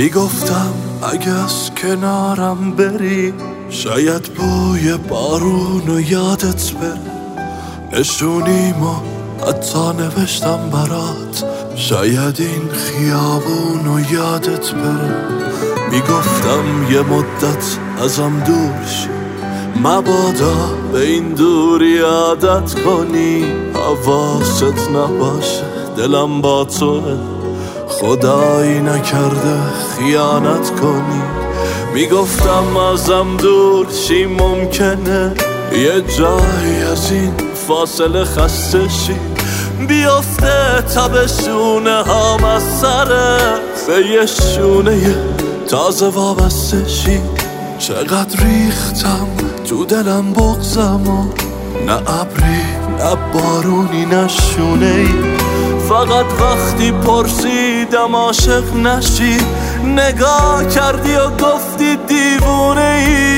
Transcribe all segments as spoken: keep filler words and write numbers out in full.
میگفتم اگه از کنارم بری شاید بوی بارونو یادت بره. نشونیمو حتی نوشتم برات شاید این خیابونو یادت بره. میگفتم یه مدت ازم دور شی مبادا به این دوری عادت کنی. حواست نباشه دلم با توه خدایی نکرده خیانت کنی. میگفتم ازم دور شی ممکنه یه جایی از این فاصله خسته شی بیافته تبشونه هم از سرت به یه شونه تازه وابسته شی. چقدر ریختم تو دلم بغزم و نه ابری نه بارونی نه شونه‌ای. فقط وقتی پرسیدم عاشق نشی نگاه کردی و گفتی دیوونه ای.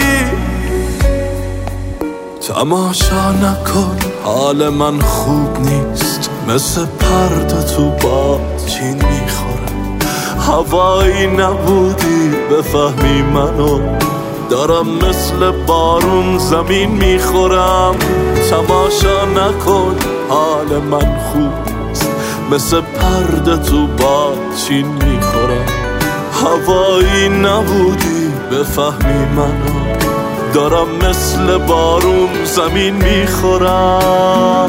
تماشا نکن حال من خوب نیست مثل پرده تو باد چین میخوره. هوایی نبودی بفهمی منو دارم مثل بارون زمین میخورم. تماشا نکن حال من خوب نیست مثل پرده تو باد چین میخورم. هوایی نبودی بفهمی منو دارم مثل بارون زمین میخورم.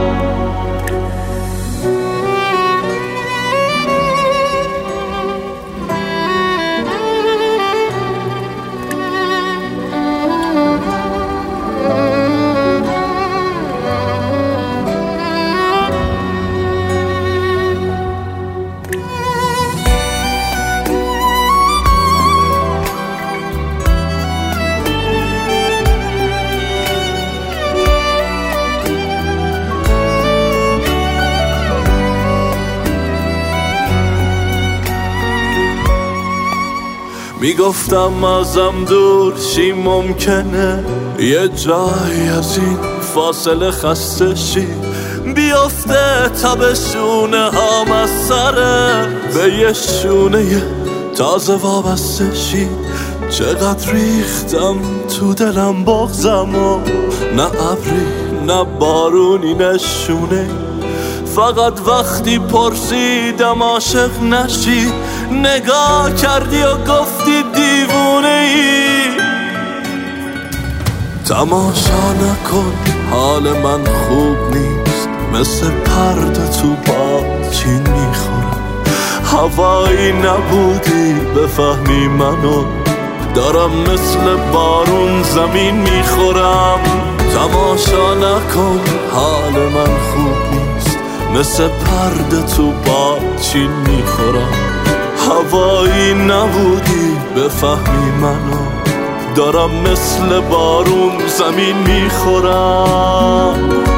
میگفتم ازم دور شی ممکنه یه جایی از این فاصله خسته شی بیافته تبشونه هم از سره به یه شونه تازه وابسته شی. چقدر ریختم تو دلم بغزم و نه ابری نه بارونی نه شونه. فقط وقتی پرسیدم عاشق نشی نگاه کردی و گفتی دیوونه ای. تماشا نکن حال من خوب نیست مثل پرده تو باد چین میخورم. هوایی نبودی بفهمی منو دارم مثل بارون زمین میخورم. تماشا نکن حال من خوب نیست مثل پرده تو باد چین میخورم. هوایی نبودی بفهمی منو دارم مثل بارون زمین میخورم.